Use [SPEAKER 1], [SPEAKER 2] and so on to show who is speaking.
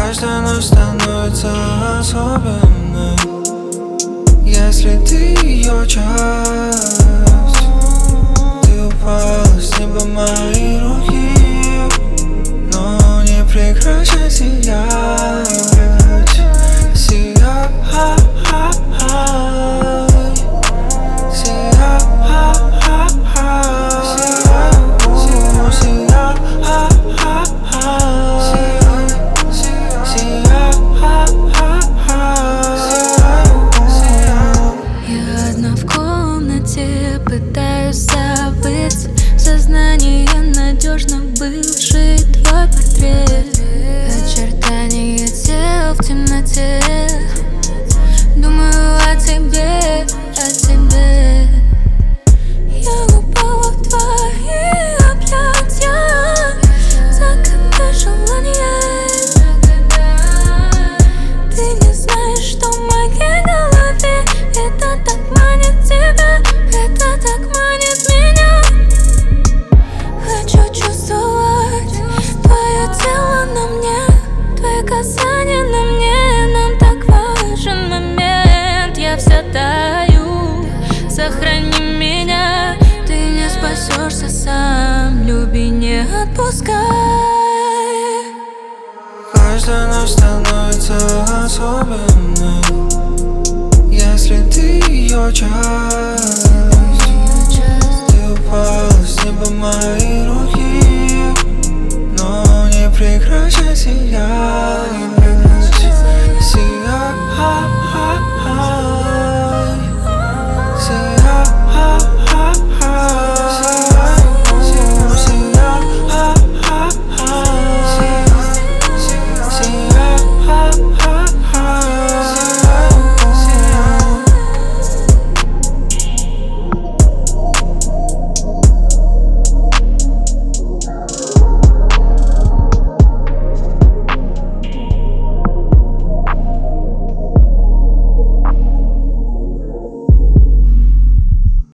[SPEAKER 1] Каждая ночь становится особенной, если ты ее часть. Ты упала с неба моей руки, но не прекращай сиять. Сияй,
[SPEAKER 2] пытаюсь забыть в сознании надежно бывший твой портрет. Очертания тел в темноте. Думаю о тебе, о тебе. Я упала в твои объятия, загадывая желание. Ты не знаешь, что в моей голове это так манит тебя. Это так манит меня. Хочу чувствовать твое тело на мне, твои касания на мне. Нам так важен момент. Я вся таю, сохрани меня. Ты не спасешься сам, люби, не отпускай.
[SPEAKER 1] Каждая ночь становится особенной, если ты ее часть. Ты упала с неба моей руки, но не прекращай сиять.